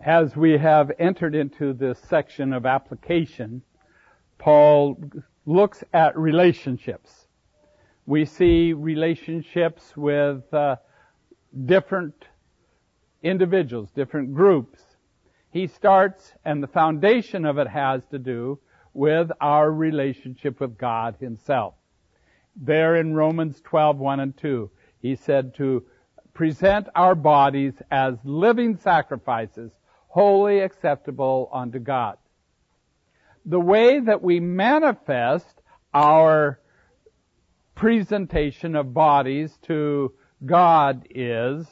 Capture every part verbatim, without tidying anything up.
As we have entered into this section of application, Paul looks at relationships. We see relationships with uh, different individuals, different groups. He starts, and the foundation of it has to do with our relationship with God Himself. There in Romans twelve, one and two, he said to present our bodies as living sacrifices, holy, acceptable unto God. The way that we manifest our presentation of bodies to God is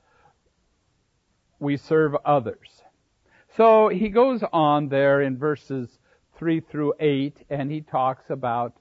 we serve others. So he goes on there in verses three through eight, and he talks about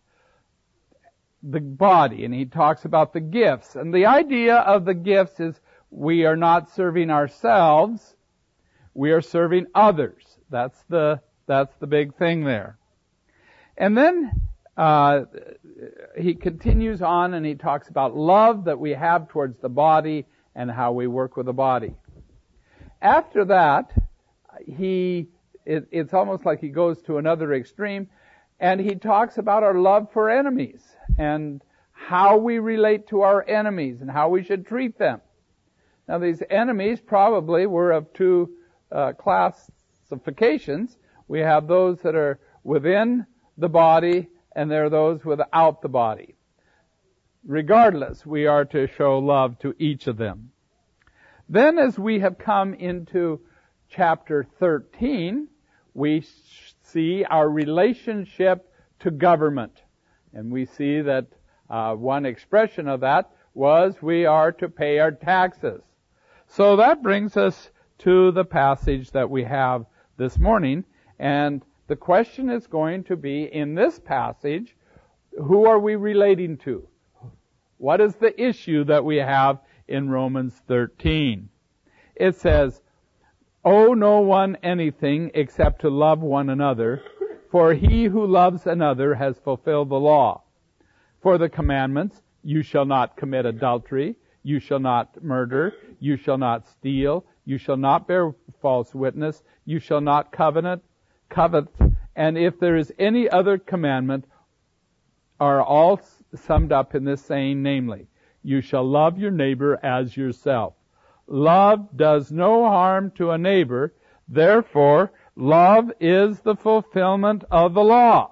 the body, and he talks about the gifts. And the idea of the gifts is we are not serving ourselves, we are serving others. That's the that's the big thing there. And then uh he continues on, and he talks about love that we have towards the body and how we work with the body. After that, he it, it's almost like he goes to another extreme, and he talks about our love for enemies and how we relate to our enemies and how we should treat them. Now, these enemies probably were of two uh, classifications. We have those that are within the body, and there are those without the body. Regardless, we are to show love to each of them. Then, as we have come into chapter thirteen, we see our relationship to government. And we see that uh, one expression of that was we are to pay our taxes. So that brings us to the passage that we have this morning. And the question is going to be, in this passage, who are we relating to? What is the issue that we have in Romans thirteen? It says, "Owe no one anything except to love one another, for he who loves another has fulfilled the law. For the commandments, you shall not commit adultery, you shall not murder, you shall not steal, you shall not bear false witness, you shall not covenant, covet, and if there is any other commandment, are all summed up in this saying, namely, you shall love your neighbor as yourself. Love does no harm to a neighbor, therefore, love is the fulfillment of the law."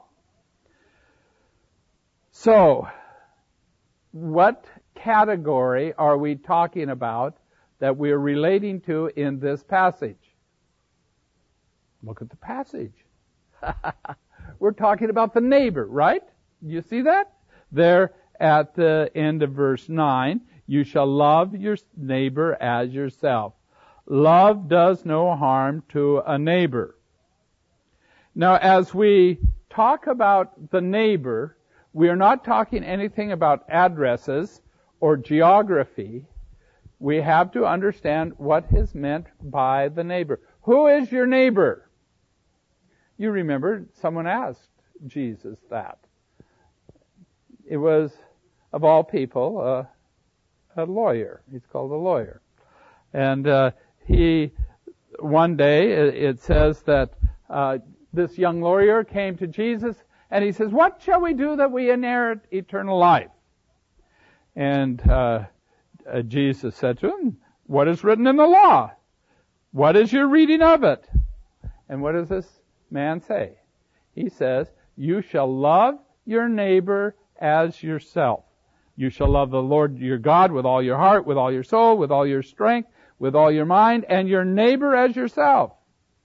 So, what category are we talking about that we are relating to in this passage? Look at the passage. We're talking about the neighbor, right? You see that? There at the end of verse nine, you shall love your neighbor as yourself. Love does no harm to a neighbor. Now, as we talk about the neighbor, we are not talking anything about addresses or geography. We have to understand what is meant by the neighbor. Who is your neighbor? You remember someone asked Jesus that. It was, of all people, uh, a lawyer. He's called a lawyer. And uh, he, one day, it says that uh, this young lawyer came to Jesus, and he says, "What shall we do that we inherit eternal life?" And uh, uh, Jesus said to him, "What is written in the law? What is your reading of it?" And what does this man say? He says, "You shall love your neighbor as yourself. You shall love the Lord your God with all your heart, with all your soul, with all your strength, with all your mind, and your neighbor as yourself."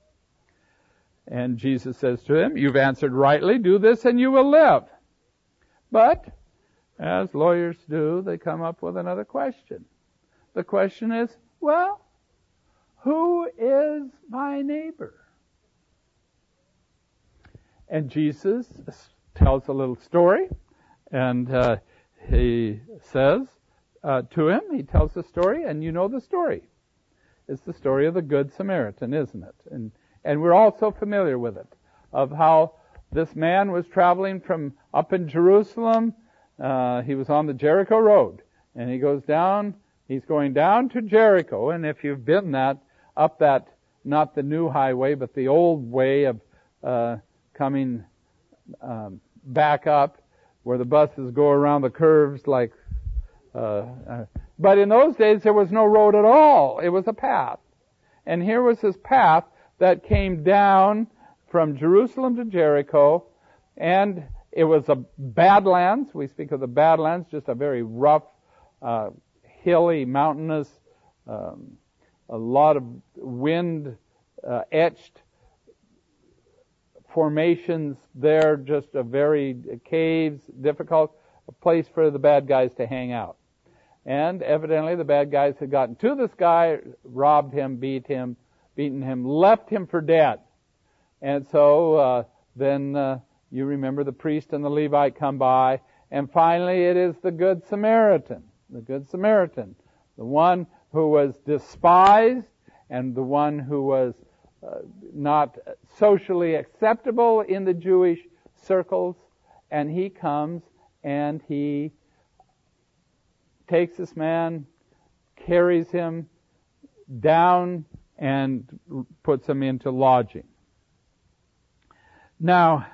And Jesus says to him, "You've answered rightly. Do this and you will live." But, as lawyers do, they come up with another question. The question is, well, who is my neighbor? And Jesus tells a little story, and uh, he says uh, to him, he tells the story, and you know the story. It's the story of the Good Samaritan, isn't it? And and we're all so familiar with it, of how this man was traveling from up in Jerusalem. Uh, he was on the Jericho road, and he goes down, he's going down to Jericho, and if you've been that, up that not the new highway, but the old way of uh, coming um, back up, where the buses go around the curves like. Uh, uh, but in those days, there was no road at all. It was a path. And here was this path that came down from Jerusalem to Jericho, and it was a badlands. We speak of the badlands, just a very rough, uh, hilly, mountainous, um, a lot of wind uh, etched formations there, just a very uh, caves, difficult, a place for the bad guys to hang out. And evidently the bad guys had gotten to this guy, robbed him, beat him, beaten him, left him for dead. And so uh, then uh, you remember the priest and the Levite come by, and finally it is the Good Samaritan, the Good Samaritan, the one who was despised and the one who was uh, not socially acceptable in the Jewish circles, and he comes and he takes this man, carries him down, and puts him into lodging. Now,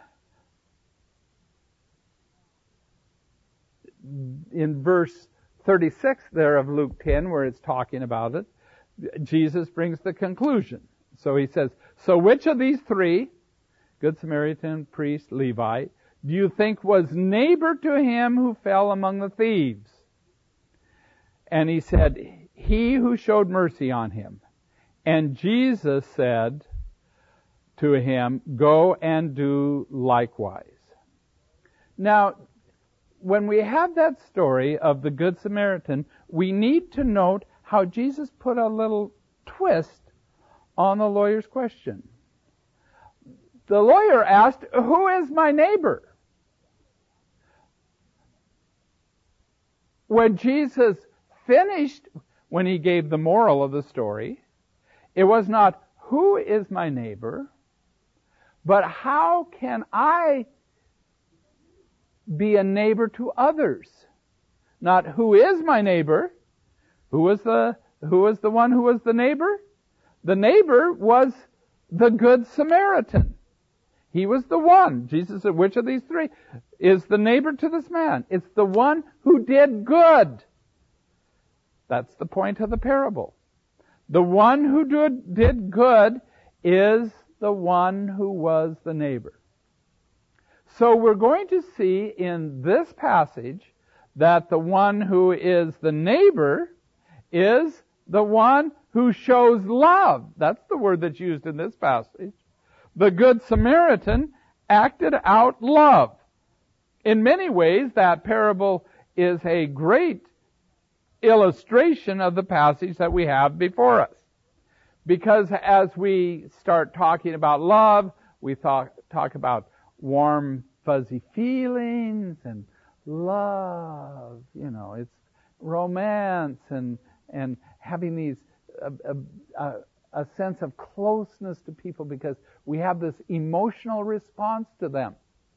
in verse thirty-six there of Luke ten, where it's talking about it, Jesus brings the conclusion. So he says, so which of these three, Good Samaritan, priest, Levite, do you think was neighbor to him who fell among the thieves? And he said, he who showed mercy on him. And Jesus said to him, go and do likewise. Now, when we have that story of the Good Samaritan, we need to note how Jesus put a little twist on the lawyer's question. The lawyer asked, who is my neighbor? When Jesus finished, when he gave the moral of the story, it was not, who is my neighbor, but how can I be a neighbor to others? Not who is my neighbor, who was the, who was the one who was the neighbor? The neighbor was the Good Samaritan. He was the one. Jesus said, which of these three is the neighbor to this man? It's the one who did good. That's the point of the parable. The one who did, did good is the one who was the neighbor. So we're going to see in this passage that the one who is the neighbor is the one who shows love. That's the word that's used in this passage. The Good Samaritan acted out love. In many ways, that parable is a great illustration of the passage that we have before us. Because as we start talking about love, we talk, talk about warm, fuzzy feelings and love. You know, it's romance and and having these a, a, a sense of closeness to people because we have this emotional response to them.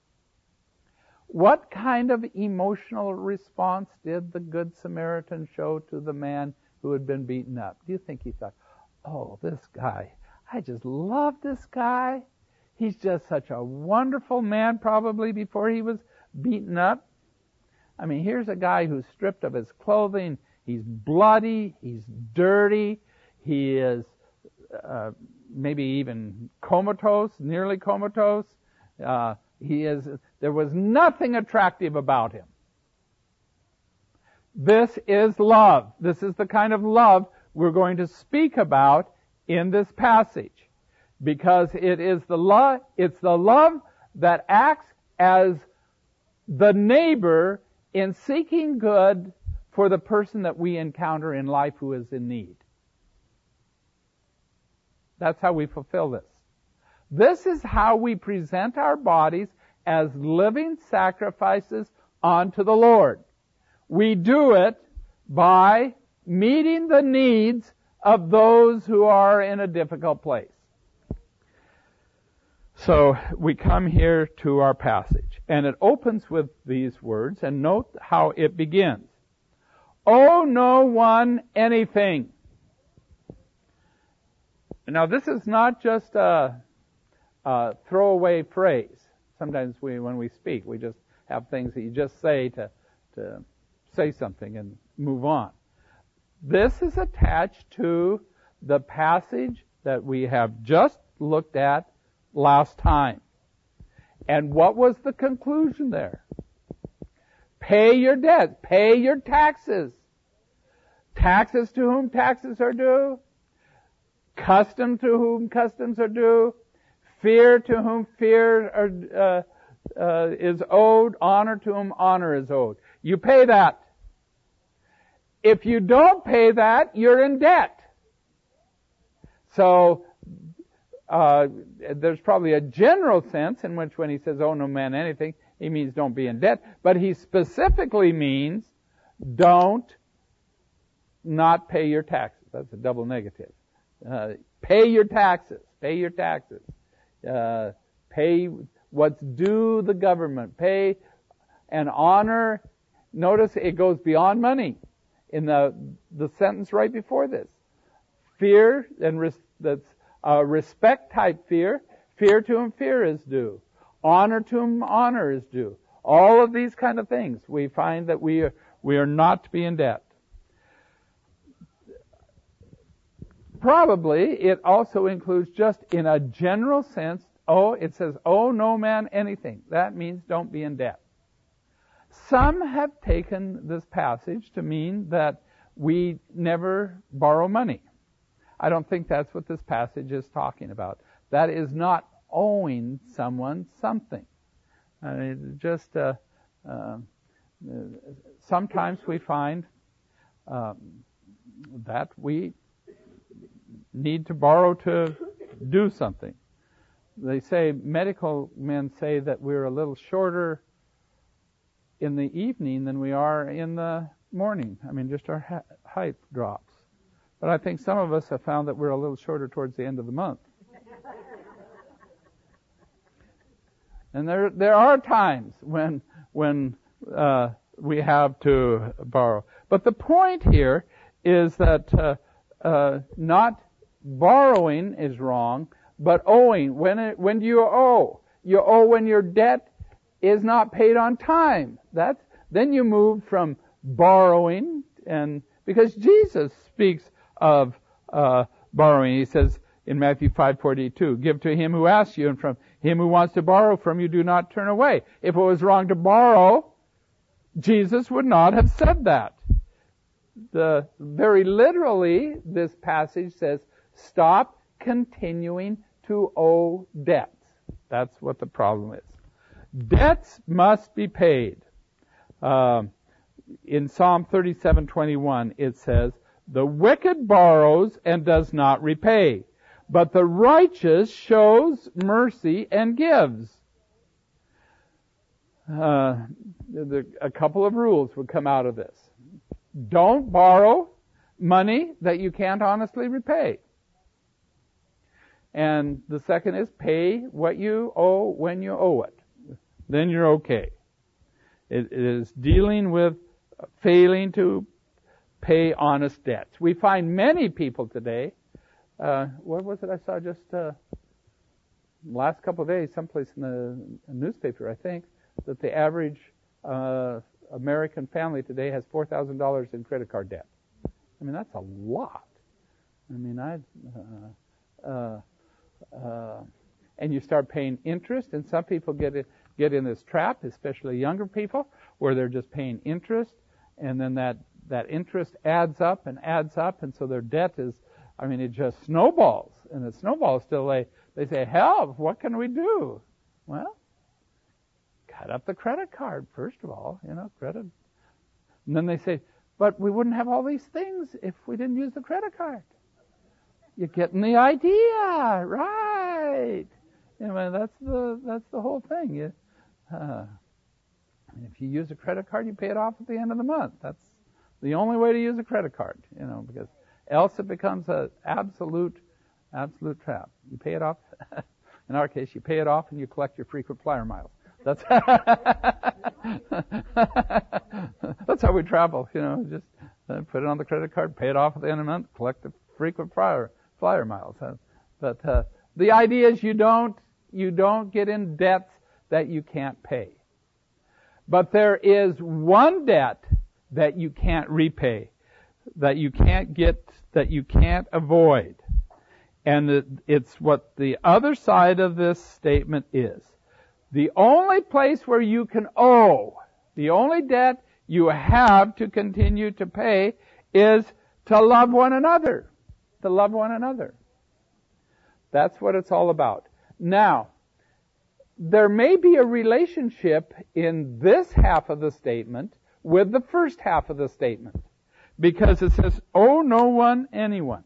What kind of emotional response did the Good Samaritan show to the man who had been beaten up? Do you think he thought, oh, this guy, I just love this guy. He's just such a wonderful man, probably before he was beaten up. I mean, here's a guy who's stripped of his clothing. He's bloody. He's dirty. He is uh, maybe even comatose, nearly comatose. Uh, he is. There was nothing attractive about him. This is love. This is the kind of love we're going to speak about in this passage. Because it is the love, it's the love that acts as the neighbor in seeking good for the person that we encounter in life who is in need. That's how we fulfill this. This is how we present our bodies as living sacrifices unto the Lord. We do it by meeting the needs of those who are in a difficult place. So we come here to our passage, and it opens with these words, and note how it begins. Owe no one anything. Now, this is not just a, a throwaway phrase. Sometimes we, when we speak, we just have things that you just say to, to say something and move on. This is attached to the passage that we have just looked at last time. And what was the conclusion there? Pay your debt. Pay your taxes. Taxes to whom taxes are due. Custom to whom customs are due. Fear to whom fear are, uh, uh, is owed. Honor to whom honor is owed. You pay that. If you don't pay that, you're in debt. So, uh, there's probably a general sense in which when he says, owe no man anything, he means don't be in debt. But he specifically means don't not pay your taxes. That's a double negative. Uh, pay your taxes. Pay your taxes. Uh, pay what's due the government. Pay and honor. Notice it goes beyond money in the the sentence right before this. Fear and res, that's uh, respect type fear. Fear to whom fear is due. Honor to whom honor is due. All of these kind of things, we find that we are, we are not to be in debt. Probably it also includes, just in a general sense, oh, it says, owe no man anything. That means don't be in debt. Some have taken this passage to mean that we never borrow money. I don't think that's what this passage is talking about. That is not owing someone something. I mean, just uh, uh, sometimes we find um, that we need to borrow to do something. They say, medical men say that we're a little shorter in the evening than we are in the morning. I mean, just our ha- height drops. But I think some of us have found that we're a little shorter towards the end of the month. And there there are times when when uh, we have to borrow. But the point here is that uh, uh, not borrowing is wrong, but owing. When it, when do you owe? You owe when your debt is not paid on time. That's then you move from borrowing, and because Jesus speaks of uh, borrowing, he says in Matthew five forty-two, give to him who asks you, and from him who wants to borrow from you, do not turn away. If it was wrong to borrow, Jesus would not have said that. The very literally, this passage says, stop continuing to owe debts. That's what the problem is. Debts must be paid. Um, in Psalm thirty-seven twenty-one, it says, the wicked borrows and does not repay, but the righteous shows mercy and gives. Uh, the, a couple of rules would come out of this. Don't borrow money that you can't honestly repay. And the second is pay what you owe when you owe it. Then you're okay. It, it is dealing with failing to pay honest debts. We find many people today, uh, what was it I saw just uh, last couple of days, someplace in the newspaper, I think, that the average uh, American family today has four thousand dollars in credit card debt. I mean, that's a lot. I mean, I, uh, uh, uh, and you start paying interest, and some people get it, get in this trap, especially younger people, where they're just paying interest, and then that that interest adds up and adds up, and so their debt is, I mean, it just snowballs, and it snowballs till they, they say, help, what can we do? Well, cut up the credit card, first of all, you know, credit. And then they say, but we wouldn't have all these things if we didn't use the credit card. You're getting the idea, right? You know, that's the, that's the whole thing. You, uh, if you use a credit card, you pay it off at the end of the month. That's the only way to use a credit card, you know, because else it becomes an absolute, absolute trap. You pay it off. In our case, you pay it off and you collect your frequent flyer miles. That's that's how we travel, you know. Just uh, put it on the credit card, pay it off at the end of the month, collect the frequent flyer flyer miles. Uh, But uh, the idea is you don't you don't get in debts that you can't pay. But there is one debt that you can't repay, that you can't get, that you can't avoid. And it's what the other side of this statement is. The only place where you can owe, the only debt you have to continue to pay is to love one another. To love one another. That's what it's all about. Now, there may be a relationship in this half of the statement with the first half of the statement. Because it says, owe no one anyone.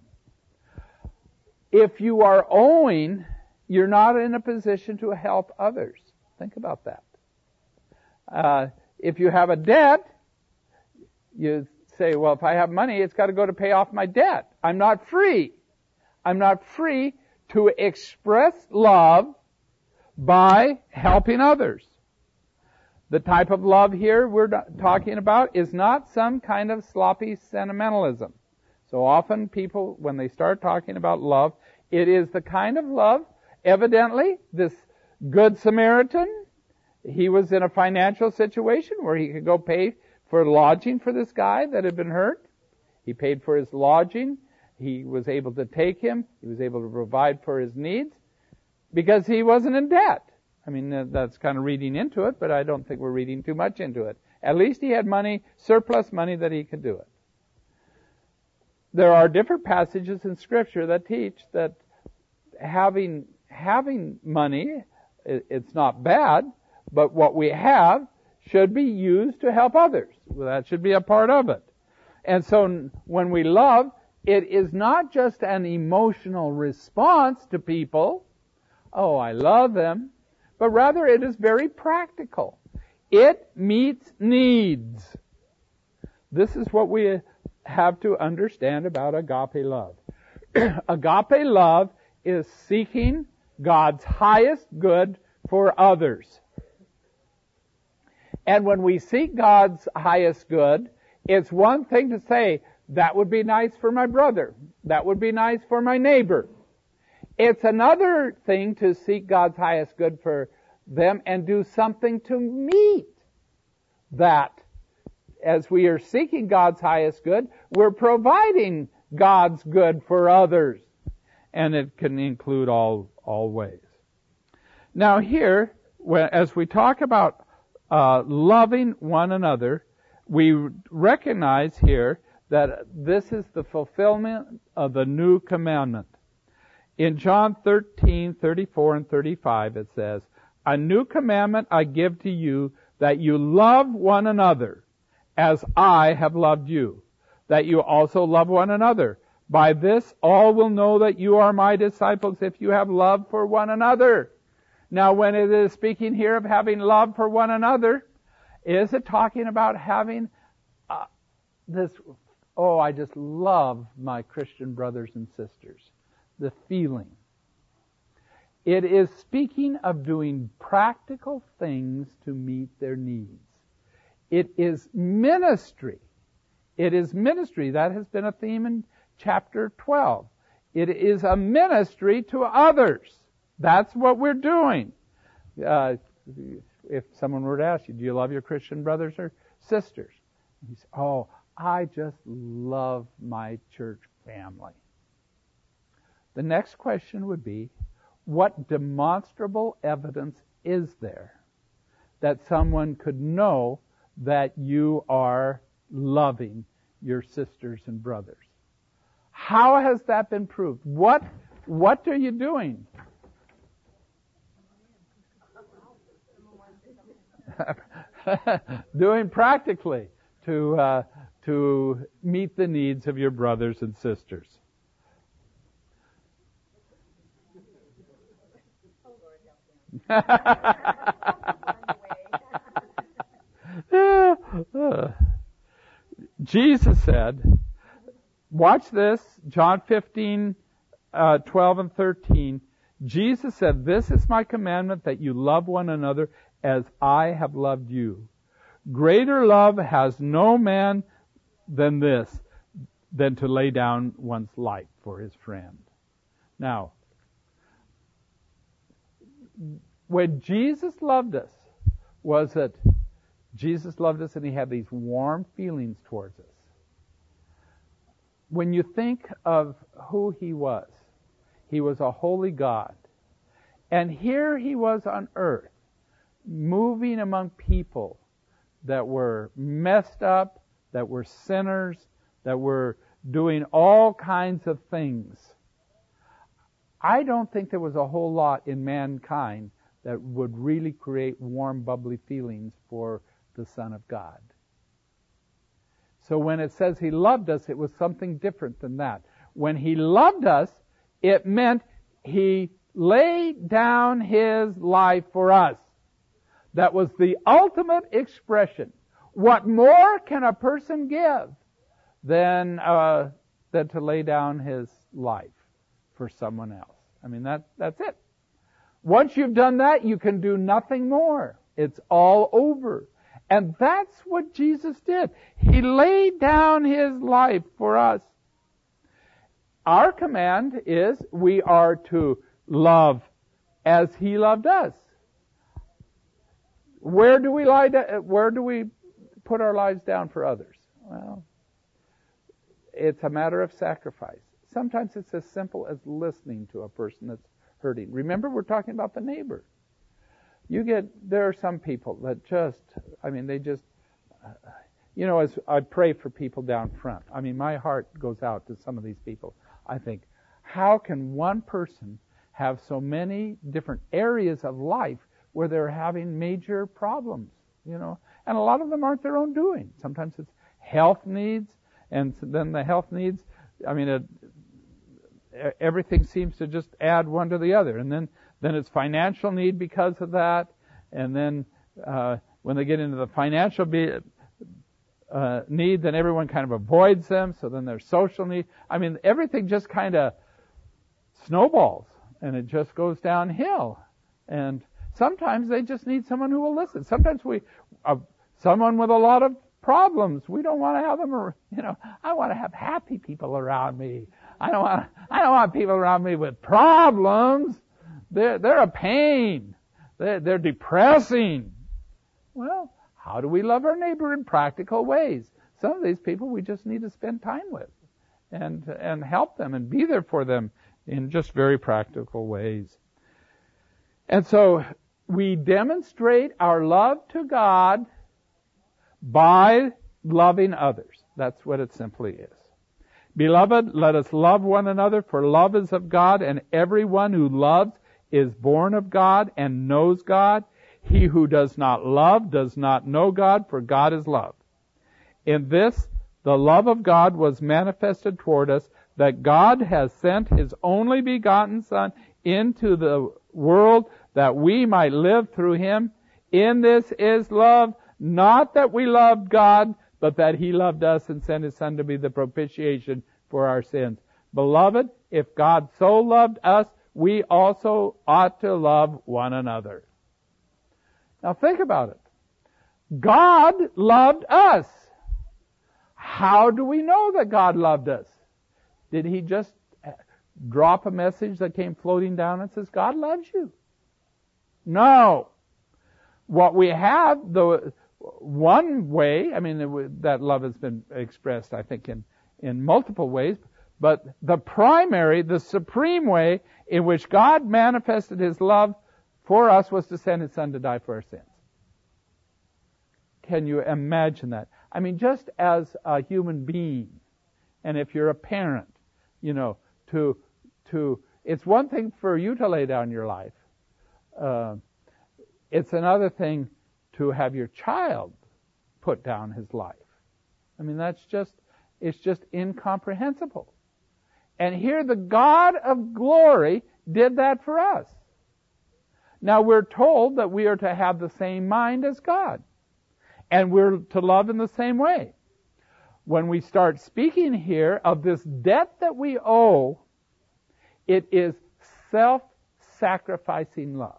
If you are owing, you're not in a position to help others. Think about that. Uh, if you have a debt, you say, well, if I have money, it's got to go to pay off my debt. I'm not free. I'm not free to express love by helping others. The type of love here we're talking about is not some kind of sloppy sentimentalism. So often people, when they start talking about love, it is the kind of love, evidently, this Good Samaritan, he was in a financial situation where he could go pay for lodging for this guy that had been hurt. He paid for his lodging. He was able to take him. He was able to provide for his needs because he wasn't in debt. I mean, that's kind of reading into it, but I don't think we're reading too much into it. At least he had money, surplus money, that he could do it. There are different passages in Scripture that teach that having having money, it's not bad, but what we have should be used to help others. Well, that should be a part of it. And so when we love, it is not just an emotional response to people, oh, I love them, but rather it is very practical. It meets needs. This is what we have to understand about agape love. Agape love is seeking God's highest good for others. And when we seek God's highest good, it's one thing to say, that would be nice for my brother. That would be nice for my neighbor. It's another thing to seek God's highest good for them and do something to meet that. As we are seeking God's highest good, we're providing God's good for others. And it can include all, all ways. Now here, as we talk about uh, loving one another, we recognize here that this is the fulfillment of the new commandment. In John thirteen, thirty-four and thirty-five it says, a new commandment I give to you, that you love one another as I have loved you, that you also love one another. By this all will know that you are my disciples if you have love for one another. Now when it is speaking here of having love for one another, is it talking about having uh, this, oh, I just love my Christian brothers and sisters, the feeling? It is speaking of doing practical things to meet their needs. It is ministry. It is ministry. That has been a theme in chapter twelve. It is a ministry to others. That's what we're doing. Uh, if someone were to ask you, do you love your Christian brothers or sisters? You say, oh, I just love my church family. The next question would be, what demonstrable evidence is there that someone could know that you are loving your sisters and brothers? How has that been proved? What, what are you doing? Doing practically to, uh, to meet the needs of your brothers and sisters. Jesus said, watch this, John fifteen, uh, twelve and thirteen. Jesus said, this is my commandment, that you love one another as I have loved you. Greater love has no man than this, than to lay down one's life for his friend. Now, when Jesus loved us, was that Jesus loved us and he had these warm feelings towards us. When you think of who he was, he was a holy God. And here he was on earth, moving among people that were messed up, that were sinners, that were doing all kinds of things. I don't think there was a whole lot in mankind that would really create warm, bubbly feelings for the Son of God. So when it says he loved us, it was something different than that. When he loved us, it meant he laid down his life for us. That was the ultimate expression. What more can a person give than, uh, than to lay down his life for someone else? I mean, that, that's it. Once you've done that, you can do nothing more. It's all over. And that's what Jesus did. He laid down his life for us. Our command is we are to love as he loved us. Where do we lie down, where do we put our lives down for others? Well, it's a matter of sacrifice. Sometimes it's as simple as listening to a person that's hurting. Remember, we're talking about the neighbor. You get, there are some people that just, I mean, they just, uh, you know, as I pray for people down front, I mean, my heart goes out to some of these people. I think, how can one person have so many different areas of life where they're having major problems, you know? And a lot of them aren't their own doing. Sometimes it's health needs, and then the health needs, I mean, it, everything seems to just add one to the other. And then, then it's financial need because of that. And then uh, when they get into the financial be, uh, need, then everyone kind of avoids them. So then there's social need. I mean, everything just kind of snowballs, and it just goes downhill. And sometimes they just need someone who will listen. Sometimes we, uh, someone with a lot of problems, we don't want to have them, you know, I want to have happy people around me. I don't want, I don't want people around me with problems. They're, they're a pain. They're, they're depressing. Well, how do we love our neighbor in practical ways? Some of these people we just need to spend time with and, and help them and be there for them in just very practical ways. And so we demonstrate our love to God by loving others. That's what it simply is. Beloved, let us love one another, for love is of God, and everyone who loves is born of God and knows God. He who does not love does not know God, for God is love. In this, the love of God was manifested toward us, that God has sent his only begotten Son into the world that we might live through him. In this is love, not that we loved God, but that he loved us and sent his Son to be the propitiation for our sins. Beloved, if God so loved us, we also ought to love one another. Now think about it. God loved us. How do we know that God loved us? Did he just drop a message that came floating down and says, God loves you? No. What we have, the one way, I mean, that love has been expressed, I think, in, in multiple ways, but the primary, the supreme way in which God manifested his love for us was to send his Son to die for our sins. Can you imagine that? I mean, just as a human being, and if you're a parent, you know, to, to, it's one thing for you to lay down your life. Uh, it's another thing to have your child put down his life. I mean, that's just, it's just incomprehensible. And here the God of glory did that for us. Now we're told that we are to have the same mind as God. And we're to love in the same way. When we start speaking here of this debt that we owe, it is self-sacrificing love.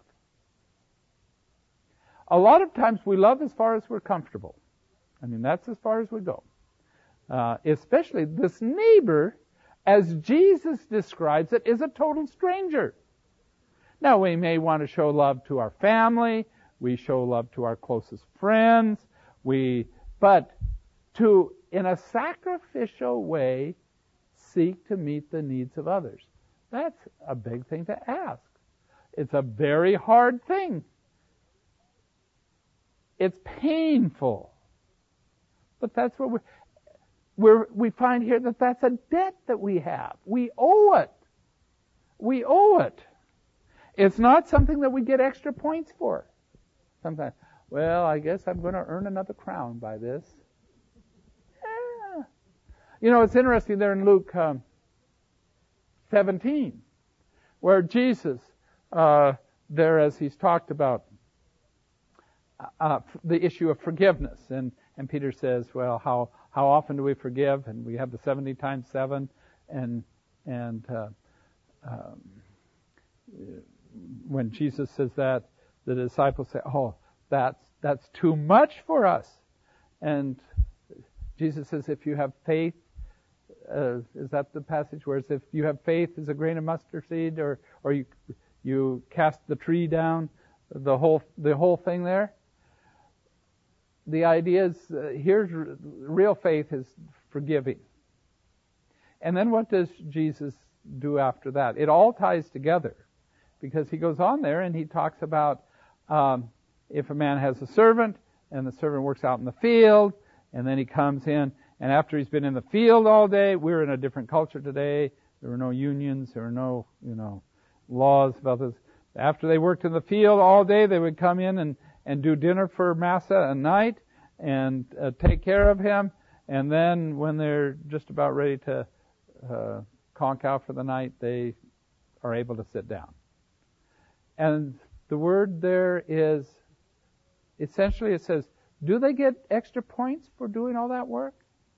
A lot of times we love as far as we're comfortable. I mean, that's as far as we go. Uh, especially this neighbor, as Jesus describes it, is a total stranger. Now, we may want to show love to our family. We show love to our closest friends. We, but to, in a sacrificial way, seek to meet the needs of others. That's a big thing to ask. It's a very hard thing. It's painful. But that's what we're, we're, we find here that that's a debt that we have. We owe it. We owe it. It's not something that we get extra points for. Sometimes, well, I guess I'm going to earn another crown by this. Yeah. You know, it's interesting there in Luke um, seventeen, where Jesus, uh, there as he's talked about uh, the issue of forgiveness, and, and Peter says, well, how how often do we forgive? And we have the seventy times seven, and and uh, um, when Jesus says that, the disciples say, oh, that's that's too much for us. And Jesus says, if you have faith, uh, is that the passage where it's if you have faith as a grain of mustard seed, or or you you cast the tree down, the whole the whole thing there? The idea is, uh, here's r- real faith is forgiving. And then what does Jesus do after that? It all ties together, because he goes on there and he talks about um, if a man has a servant and the servant works out in the field, and then he comes in, and after he's been in the field all day, we're in a different culture today. There were no unions, there were no, you know, laws about this. After they worked in the field all day, they would come in and, and do dinner for Massa at night and uh, take care of him. And then when they're just about ready to uh, conk out for the night, they are able to sit down. And the word there is, essentially it says, do they get extra points for doing all that work?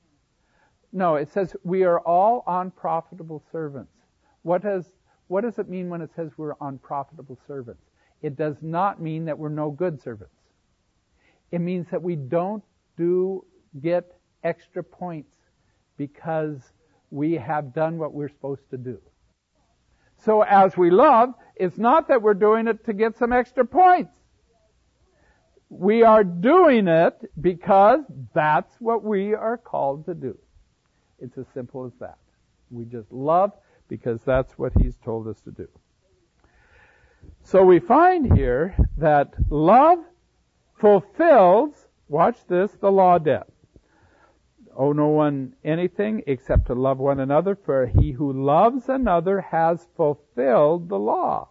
No, it says we are all unprofitable servants. What does, what does it mean when it says we're unprofitable servants? It does not mean that we're no good servants. It means that we don't do get extra points because we have done what we're supposed to do. So as we love, it's not that we're doing it to get some extra points. We are doing it because that's what we are called to do. It's as simple as that. We just love because that's what he's told us to do. So we find here that love fulfills, watch this, the law debt. Owe no one anything except to love one another, for he who loves another has fulfilled the law.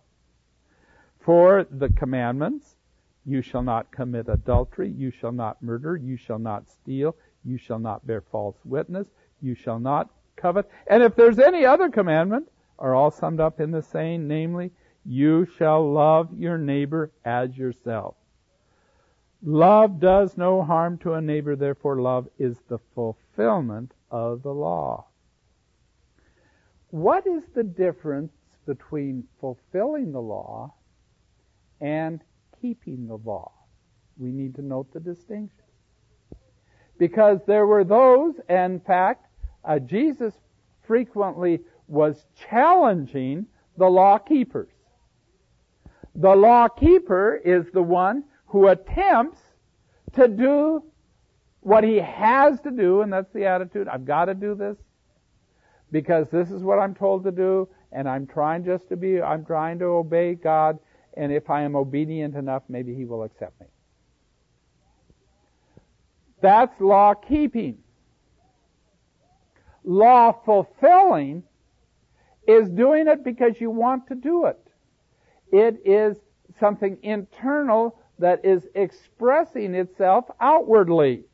For the commandments, you shall not commit adultery, you shall not murder, you shall not steal, you shall not bear false witness, you shall not covet. And if there's any other commandment, are all summed up in the saying, namely, you shall love your neighbor as yourself. Love does no harm to a neighbor, therefore love is the fulfillment of the law. What is the difference between fulfilling the law and keeping the law? We need to note the distinction. Because there were those, in fact, uh, Jesus frequently was challenging the law keepers. The law keeper is the one who attempts to do what he has to do, and that's the attitude. I've got to do this because this is what I'm told to do, and I'm trying just to be, I'm trying to obey God, and if I am obedient enough, maybe he will accept me. That's law keeping. Law fulfilling is doing it because you want to do it. It is something internal that is expressing itself outwardly.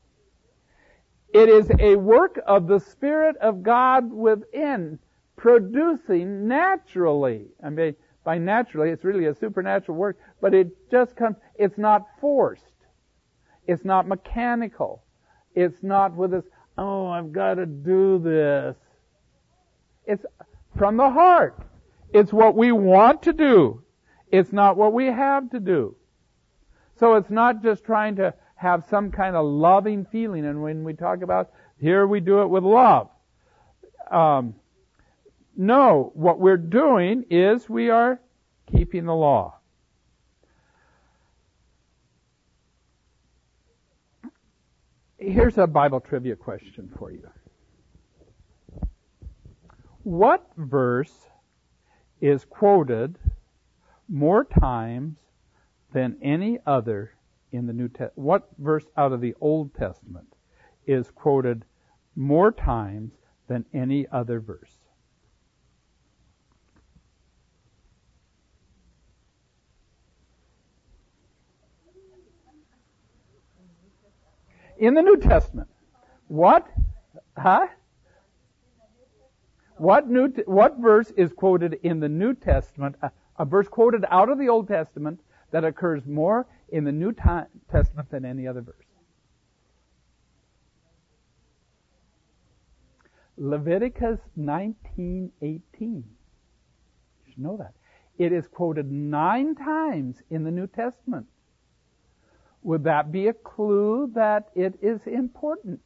It is a work of the Spirit of God within, producing naturally. I mean, by naturally, it's really a supernatural work, but it just comes, it's not forced. It's not mechanical. It's not with this, oh, I've got to do this. It's from the heart. It's what we want to do. It's not what we have to do. So it's not just trying to have some kind of loving feeling. And when we talk about, here we do it with love. Um, no, what we're doing is we are keeping the law. Here's a Bible trivia question for you. What verse is quoted more times than any other in the New Testament? What verse out of the Old Testament is quoted more times than any other verse? In the New Testament. What? Huh? What new? What verse is quoted in the New Testament? A, a verse quoted out of the Old Testament that occurs more in the New Testament than any other verse. Leviticus nineteen eighteen. You should know that. It is quoted nine times in the New Testament. Would that be a clue that it is important?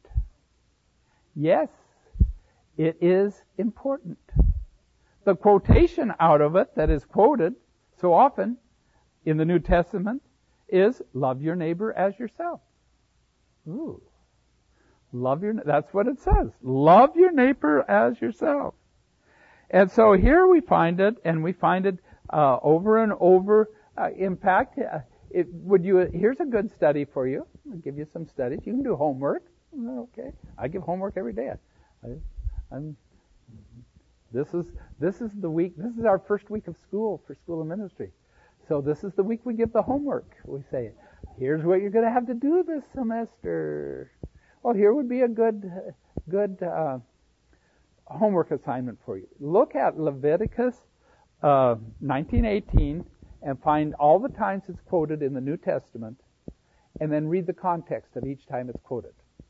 Yes, it is important. The quotation out of it that is quoted so often in the New Testament is, love your neighbor as yourself. Ooh. Love your, that's what it says. Love your neighbor as yourself. And so here we find it, and we find it uh, over and over. Uh, in fact, uh, it, would you? Here's a good study for you. I'll give you some studies. You can do homework. Okay, I give homework every day. I, I'm. This is this is the week. This is our first week of school for School of Ministry. So this is the week we give the homework. We say, here's what you're going to have to do this semester. Well, here would be a good good uh, homework assignment for you. Look at Leviticus uh, nineteen eighteen and find all the times it's quoted in the New Testament, and then read the context of each time it's quoted.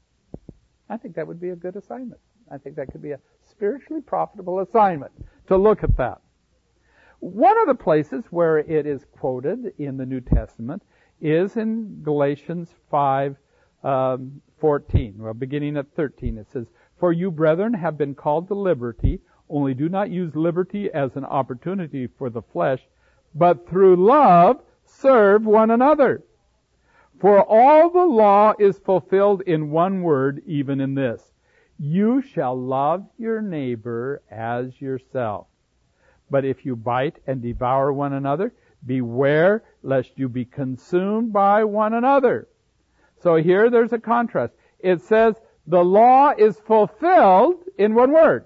I think that would be a good assignment. I think that could be a spiritually profitable assignment to look at that. One of the places where it is quoted in the New Testament is in Galatians five um, fourteen. Well, beginning at thirteen, it says, "For you, brethren, have been called to liberty, only do not use liberty as an opportunity for the flesh, but through love serve one another. For all the law is fulfilled in one word, even in this: you shall love your neighbor as yourself. But if you bite and devour one another, beware lest you be consumed by one another." So here there's a contrast. It says the law is fulfilled in one word: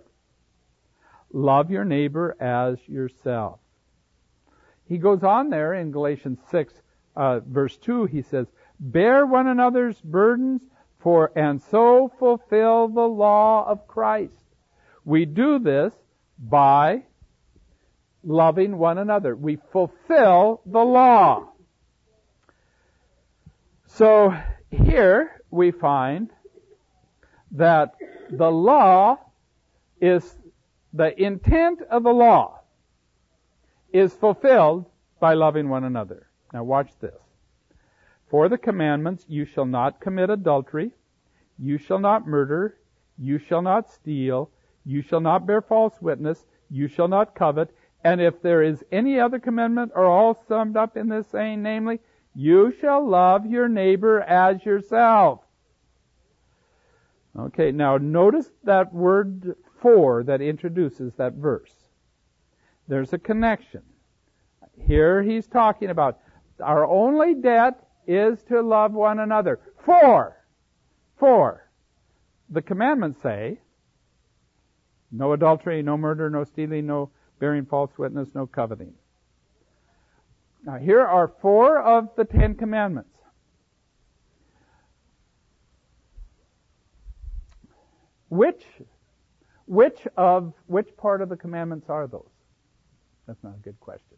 love your neighbor as yourself. He goes on there in Galatians six, uh, verse two, he says, "Bear one another's burdens, for and so fulfill the law of Christ." We do this by loving one another. We fulfill the law. So here we find that the law is, the intent of the law is fulfilled by loving one another. Now watch this. "For the commandments, you shall not commit adultery, you shall not murder, you shall not steal, you shall not bear false witness, you shall not covet, and if there is any other commandment are all summed up in this saying, namely, you shall love your neighbor as yourself." Okay, now notice that word "for" that introduces that verse. There's a connection. Here he's talking about our only debt is to love one another. For, for, the commandments say, no adultery, no murder, no stealing, no bearing false witness, no coveting. Now here are four of the Ten Commandments. Which, which of, which part of the commandments are those? That's not a good question.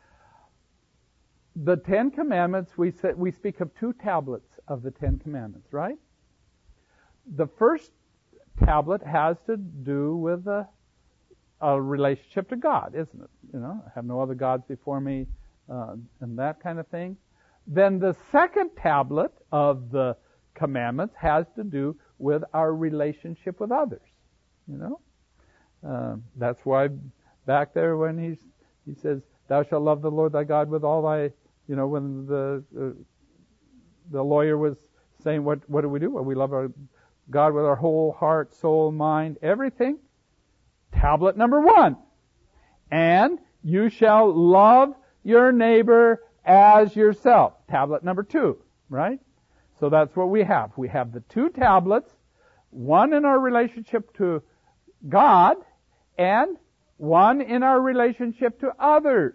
The Ten Commandments, we say, we speak of two tablets of the Ten Commandments, right? The first tablet has to do with a, a relationship to God, isn't it? You know, have no other gods before me, uh, and that kind of thing. Then the second tablet of the commandments has to do with our relationship with others. You know, uh, that's why back there when he's he says, Thou shalt love the Lord thy God with all thy, you know, when the uh, the lawyer was saying, what what do we do? Well, we love our God with our whole heart, soul, mind, everything. Tablet number one. And you shall love your neighbor as yourself. Tablet number two, right? So that's what we have. We have the two tablets, one in our relationship to God and one in our relationship to others.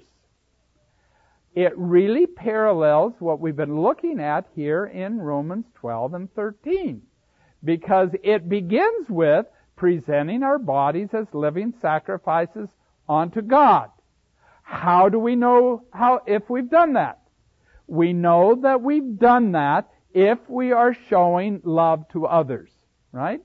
It really parallels what we've been looking at here in Romans twelve and thirteen, because it begins with presenting our bodies as living sacrifices unto God. How do we know how if we've done that? We know that we've done that if we are showing love to others, right?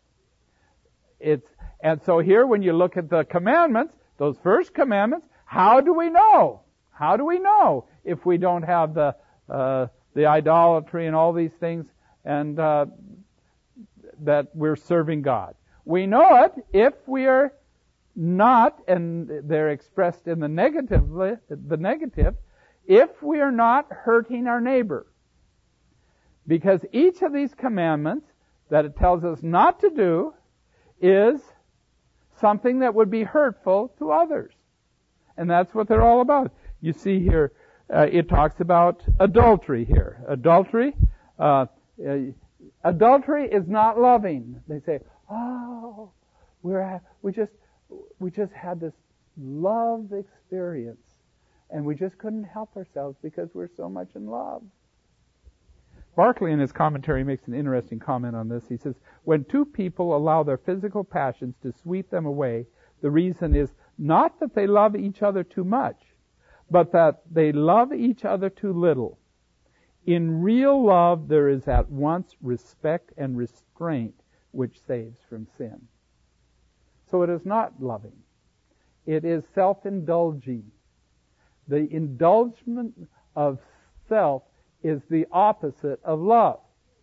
It's and so here when you look at the commandments, those first commandments, how do we know? How do we know if we don't have the uh, the idolatry and all these things and uh, that we're serving God? We know it if we are not, and they're expressed in the negative, the negative, if we are not hurting our neighbor. Because each of these commandments that it tells us not to do is something that would be hurtful to others. And that's what they're all about. You see here, uh, it talks about adultery here. Adultery, uh, uh, adultery is not loving. They say, oh, we're at, we just we just had this love experience, and we just couldn't help ourselves because we're so much in love. Barclay in his commentary makes an interesting comment on this. He says, when two people allow their physical passions to sweep them away, the reason is not that they love each other too much, but that they love each other too little. In real love, there is at once respect and restraint, which saves from sin. So it is not loving. It is self-indulging. The indulgement of self is the opposite of love.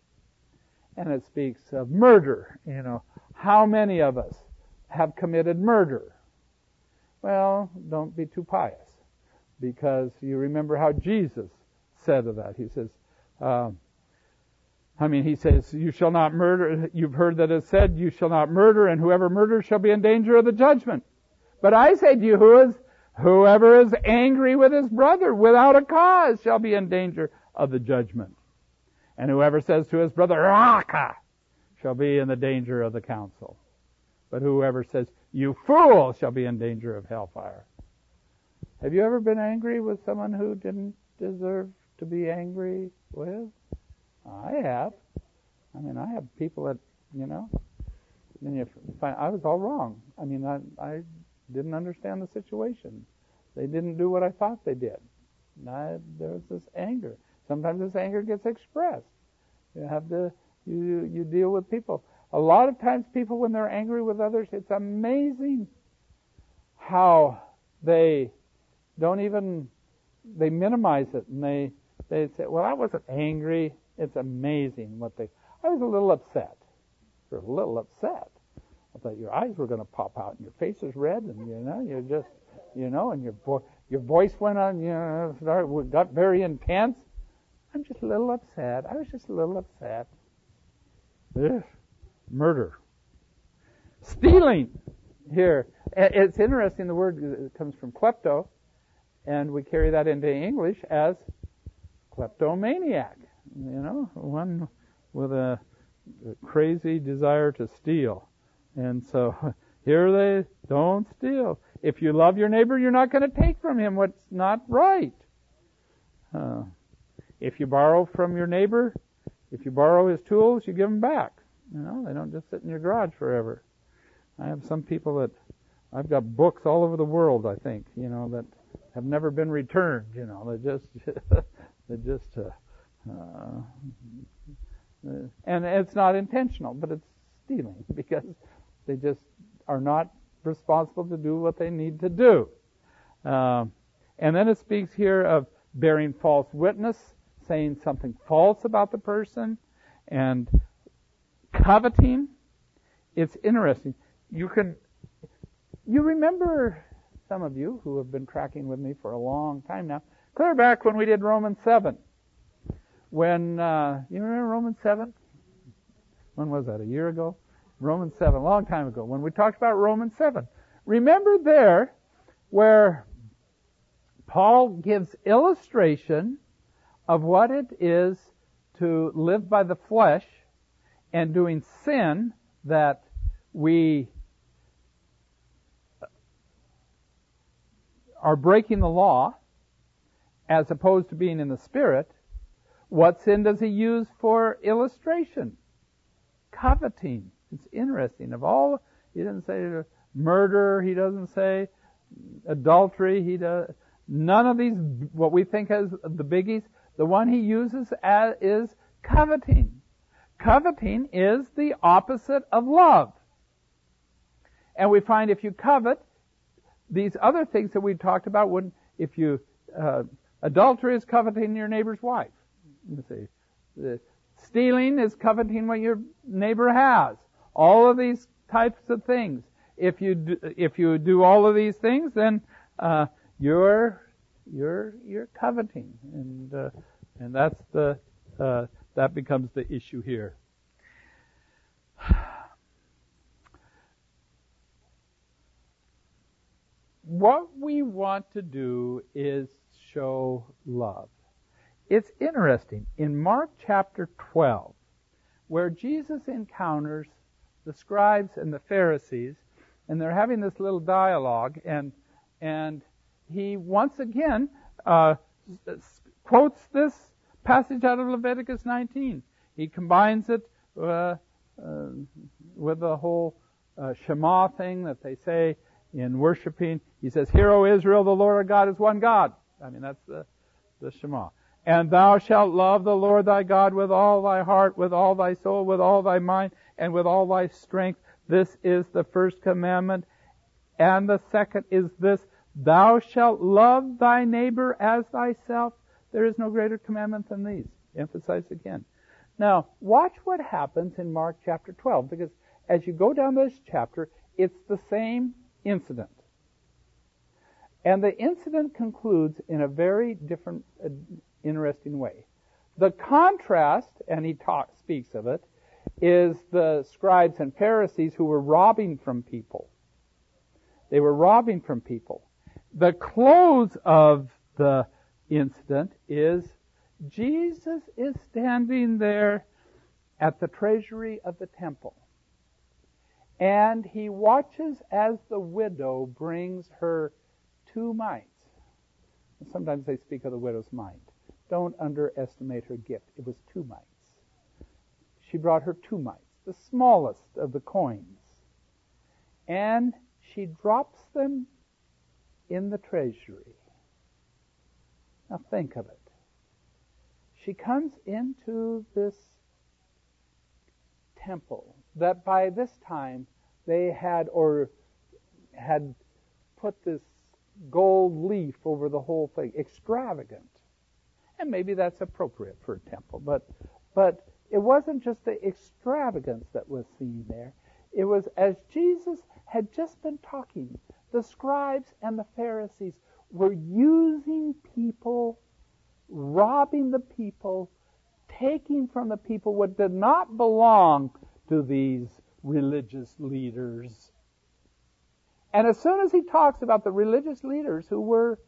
And it speaks of murder. You know, how many of us have committed murder? Well, don't be too pious, because you remember how Jesus said of that. He says, um, I mean, he says, you shall not murder. You've heard that it said, you shall not murder, and whoever murders shall be in danger of the judgment. But I say to you, who is, whoever is angry with his brother without a cause shall be in danger of the judgment. And whoever says to his brother, Raka, shall be in the danger of the council. But whoever says, you fool, shall be in danger of hellfire. Have you ever been angry with someone who didn't deserve to be angry with? I have. I mean, I have people that, you know, and you find I was all wrong. I mean, I, I didn't understand the situation. They didn't do what I thought they did. And I, there was this anger. Sometimes this anger gets expressed. You have to, you you deal with people. A lot of times people, when they're angry with others, it's amazing how they don't even, they minimize it, and they, they say, well, I wasn't angry. It's amazing what they, I was a little upset. You're a little upset. I thought your eyes were going to pop out, and your face is red, and, you know, you're just, you know, and your vo- your voice went on, you know, started, got very intense. I'm just a little upset. I was just a little upset. Ugh. Murder. Stealing. Here. It's interesting, the word comes from klepto, and we carry that into English as kleptomaniac. You know, one with a, a crazy desire to steal. And so, here they don't steal. If you love your neighbor, you're not going to take from him what's not right. Uh, if you borrow from your neighbor, if you borrow his tools, you give them back. You know, they don't just sit in your garage forever. I have some people that, I've got books all over the world, I think, you know, that have never been returned, you know, they just, they just, uh, uh, and it's not intentional, but it's stealing, because they just are not responsible to do what they need to do. Uh, and then it speaks here of bearing false witness, saying something false about the person, and coveting. It's interesting. You can, you remember some of you who have been tracking with me for a long time now, clear back when we did Romans seven. When, uh, you remember Romans seven? When was that, a year ago? Romans seven, a long time ago, when we talked about Romans seven. Remember there where Paul gives illustration of what it is to live by the flesh and doing sin, that we are breaking the law as opposed to being in the Spirit. What sin does he use for illustration? Coveting. It's interesting. Of all, he doesn't say murder, he doesn't say adultery, he does none of these, what we think as the biggies. The one he uses as, is coveting. Coveting is the opposite of love. And we find if you covet, these other things that we talked about, wouldn't, if you, uh, adultery is coveting your neighbor's wife. You see, the stealing is coveting what your neighbor has. All of these types of things. If you do, if you do all of these things, then uh, you're you're you're coveting, and uh, and that's the uh, that becomes the issue here. What we want to do is show love. It's interesting. In Mark chapter twelve, where Jesus encounters the scribes and the Pharisees, and they're having this little dialogue, and and he once again uh, quotes this passage out of Leviticus nineteen. He combines it uh, uh, with the whole uh, Shema thing that they say in worshiping. He says, "Hear, O Israel, the Lord our God is one God." I mean, that's the, the Shema. "And thou shalt love the Lord thy God with all thy heart, with all thy soul, with all thy mind, and with all thy strength. This is the first commandment. And the second is this, thou shalt love thy neighbor as thyself. There is no greater commandment than these." Emphasize again. Now, watch what happens in Mark chapter twelve, because as you go down this chapter, it's the same incident. And the incident concludes in a very different, uh, interesting way. The contrast, and he talk, speaks of it, is the scribes and Pharisees who were robbing from people. They were robbing from people. The close of the incident is Jesus is standing there at the treasury of the temple. And he watches as the widow brings her two mites. Sometimes they speak of the widow's mite. Don't underestimate her gift. It was two mites. She brought her two mites, the smallest of the coins. And she drops them in the treasury. Now think of it. She comes into this temple that by this time they had, or had put this gold leaf over the whole thing. Extravagant. And maybe that's appropriate for a temple, but but it wasn't just the extravagance that was seen there. It was as Jesus had just been talking, the scribes and the Pharisees were using people, robbing the people, taking from the people what did not belong to these religious leaders. And as soon as he talks about the religious leaders who were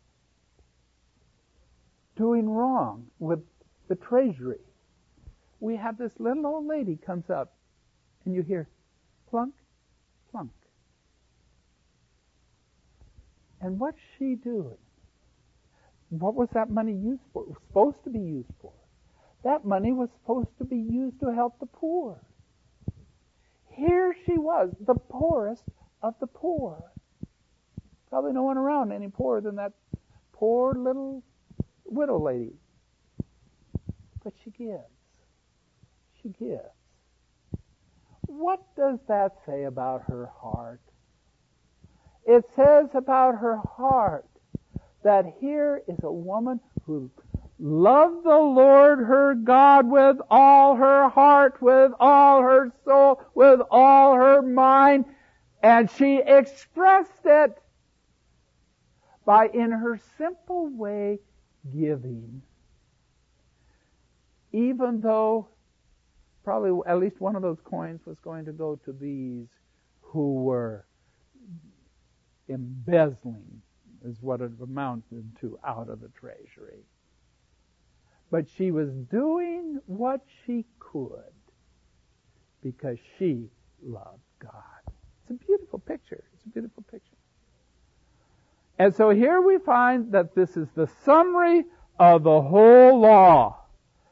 doing wrong with the treasury, we have this little old lady comes up, and you hear plunk, plunk. And what's she doing? What was that money used for? It was supposed to be used for. That money was supposed to be used to help the poor. Here she was, the poorest of the poor. Probably no one around any poorer than that poor little widow lady. But she gives. She gives. What does that say about her heart? It says about her heart that here is a woman who loved the Lord her God with all her heart, with all her soul, with all her mind, and she expressed it by, in her simple way, giving. Even though probably at least one of those coins was going to go to these who were embezzling, is what it amounted to, out of the treasury. But she was doing what she could because she loved God. It's a beautiful picture. It's a beautiful picture. And so here we find that this is the summary of the whole law.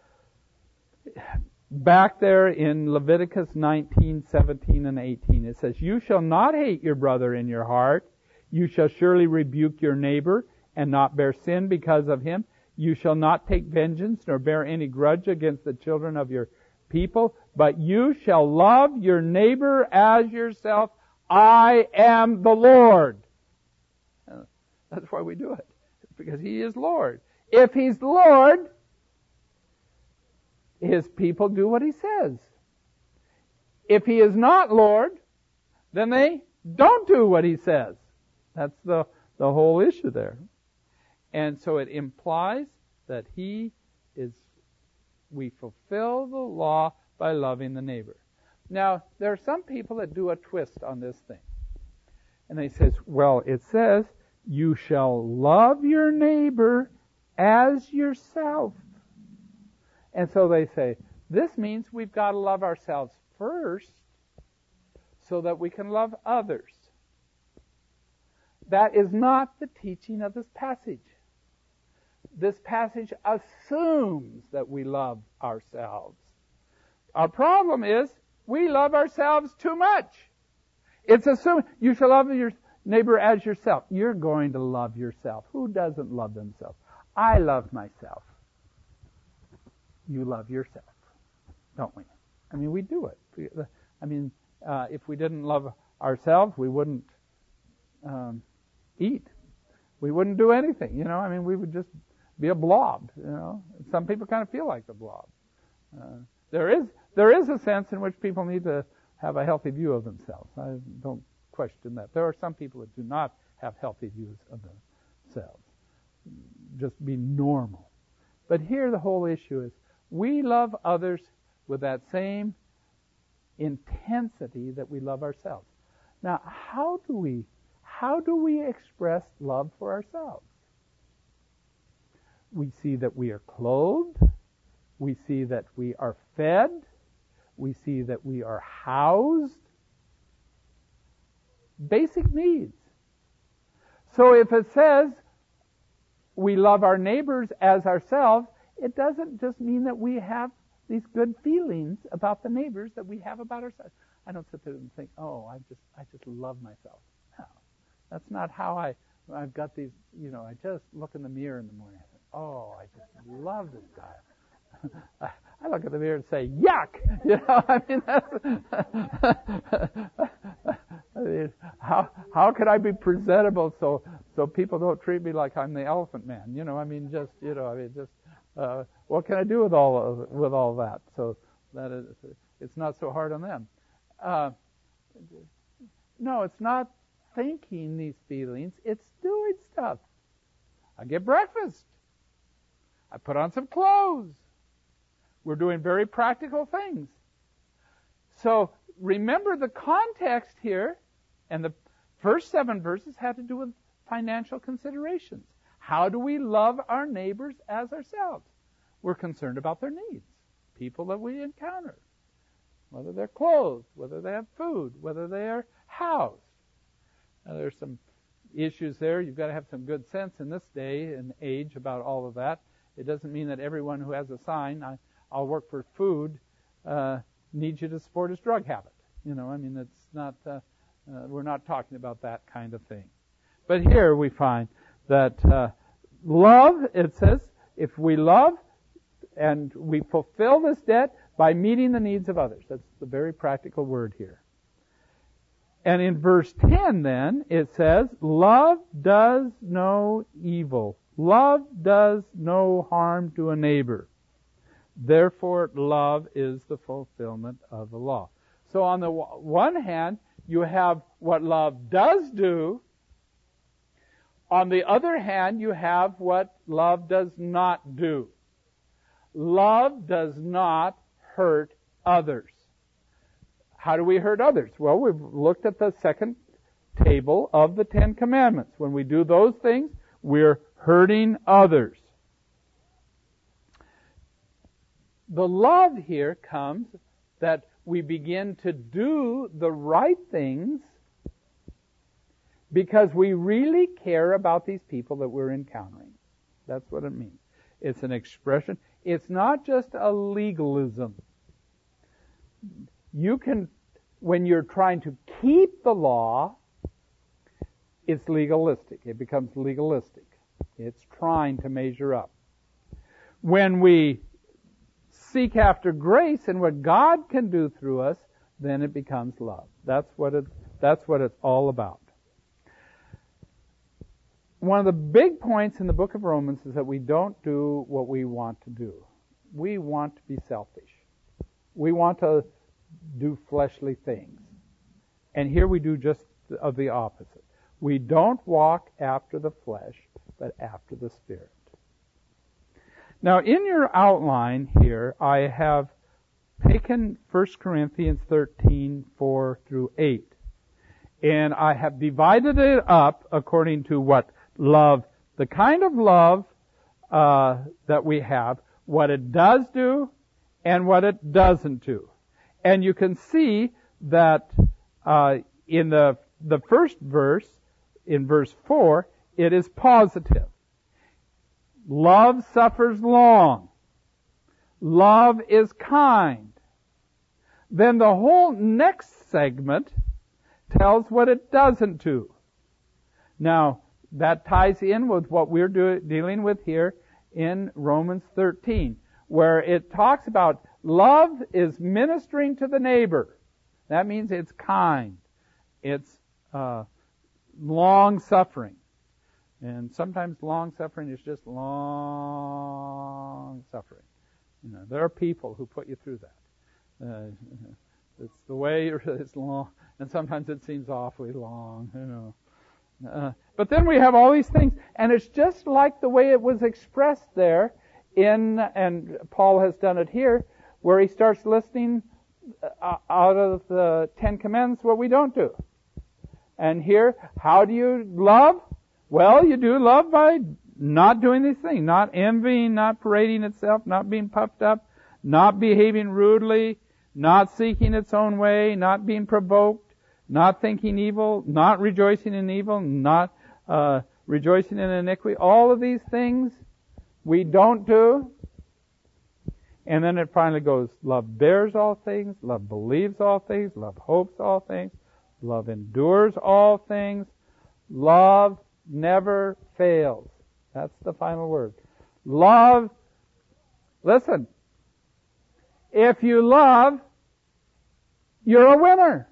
Back there in Leviticus nineteen, seventeen, and eighteen, it says, "You shall not hate your brother in your heart. You shall surely rebuke your neighbor and not bear sin because of him. You shall not take vengeance nor bear any grudge against the children of your people, but you shall love your neighbor as yourself. I am the Lord." That's why we do it, because He is Lord. If He's Lord, His people do what He says. If He is not Lord, then they don't do what He says. That's the, the whole issue there. And so it implies that He is, we fulfill the law by loving the neighbor. Now, there are some people that do a twist on this thing. And they say, well, it says, you shall love your neighbor as yourself. And so they say, this means we've got to love ourselves first so that we can love others. That is not the teaching of this passage. This passage assumes that we love ourselves. Our problem is we love ourselves too much. It's assumed you shall love your neighbor as yourself. You're going to love yourself. Who doesn't love themselves? I love myself. You love yourself, don't we? I mean, we do it. I mean, uh, if we didn't love ourselves, we wouldn't um, eat. We wouldn't do anything, you know. I mean, we would just be a blob, you know. Some people kind of feel like the blob. Uh, there is there is a sense in which people need to have a healthy view of themselves. I don't question that. There are some people that do not have healthy views of themselves. Just be normal. But here the whole issue is we love others with that same intensity that we love ourselves. Now, how do we how do we express love for ourselves? We see that we are clothed. We see that we are fed. We see that we are housed. Basic needs. So if it says we love our neighbors as ourselves, it doesn't just mean that we have these good feelings about the neighbors that we have about ourselves. I don't sit there and think, oh, I just I just love myself. No. That's not how I, I've got these, you know, I just look in the mirror in the morning. I think, oh, I just love this guy. I, I look in the mirror and say, yuck! You know, I mean, that's, I mean, how, how can I be presentable so, so people don't treat me like I'm the elephant man? You know, I mean, just, you know, I mean, just, uh, what can I do with all of, with all that? So that is, it's not so hard on them. Uh, no, it's not thinking these feelings. It's doing stuff. I get breakfast. I put on some clothes. We're doing very practical things. So remember the context here, and the first seven verses had to do with financial considerations. How do we love our neighbors as ourselves? We're concerned about their needs, people that we encounter, whether they're clothed, whether they have food, whether they are housed. Now, there's some issues there. You've got to have some good sense in this day and age about all of that. It doesn't mean that everyone who has a sign, I, I'll work for food, uh, needs you to support his drug habit. You know, I mean, it's not, uh, uh, we're not talking about that kind of thing. But here we find that uh, love, it says, if we love and we fulfill this debt by meeting the needs of others. That's the very practical word here. And in verse ten then, it says, love does no evil. Love does no harm to a neighbor. Therefore, love is the fulfillment of the law. So on the one hand, you have what love does do. On the other hand, you have what love does not do. Love does not hurt others. How do we hurt others? Well, we've looked at the second table of the Ten Commandments. When we do those things, we're hurting others. The love here comes that we begin to do the right things because we really care about these people that we're encountering. That's what it means. It's an expression. It's not just a legalism. You can, when you're trying to keep the law, it's legalistic. It becomes legalistic. It's trying to measure up. When we seek after grace and what God can do through us, then it becomes love. That's what it, that's what it's all about. One of the big points in the book of Romans is that we don't do what we want to do. We want to be selfish. We want to do fleshly things. And here we do just of the opposite. We don't walk after the flesh, but after the Spirit. Now, in your outline here, I have taken First Corinthians thirteen, four through eight. And I have divided it up according to what love, the kind of love uh, that we have, what it does do, and what it doesn't do. And you can see that uh, in the the first verse, in verse four, it is positive. Love suffers long. Love is kind. Then the whole next segment tells what it doesn't do. Now, that ties in with what we're do, dealing with here in Romans thirteen, where it talks about love is ministering to the neighbor. That means it's kind. It's uh, long-suffering. And sometimes long-suffering is just long-suffering. You know, there are people who put you through that. Uh, it's the way it's long, and sometimes it seems awfully long, you know. Uh, but then we have all these things, and it's just like the way it was expressed there in, and Paul has done it here, where he starts listing uh, out of the Ten Commandments what we don't do. And here, how do you love? Well, you do love by not doing these things, not envying, not parading itself, not being puffed up, not behaving rudely, not seeking its own way, not being provoked, not thinking evil, not rejoicing in evil, not uh, rejoicing in iniquity. All of these things we don't do. And then it finally goes, love bears all things, love believes all things, love hopes all things, love endures all things, love never fails. That's the final word. Love, listen, if you love, you're a winner.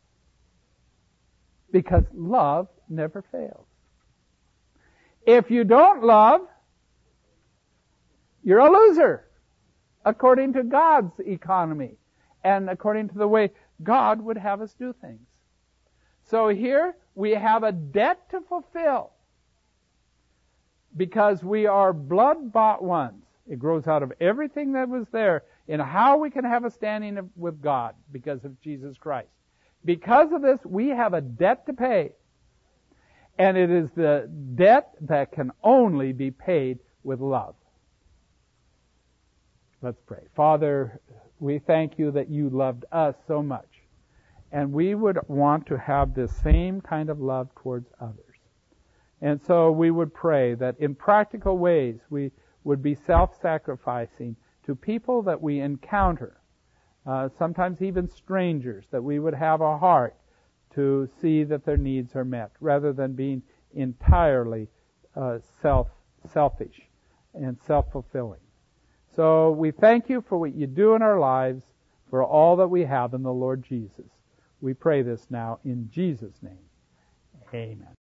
Because love never fails. If you don't love, you're a loser, according to God's economy and according to the way God would have us do things. So here we have a debt to fulfill because we are blood-bought ones. It grows out of everything that was there in how we can have a standing with God because of Jesus Christ. Because of this, we have a debt to pay. And it is the debt that can only be paid with love. Let's pray. Father, we thank you that you loved us so much. And we would want to have this same kind of love towards others. And so we would pray that in practical ways we would be self-sacrificing to people that we encounter. Uh, sometimes even strangers, that we would have a heart to see that their needs are met, rather than being entirely uh, self selfish and self-fulfilling. So we thank you for what you do in our lives, for all that we have in the Lord Jesus. We pray this now in Jesus' name. Amen.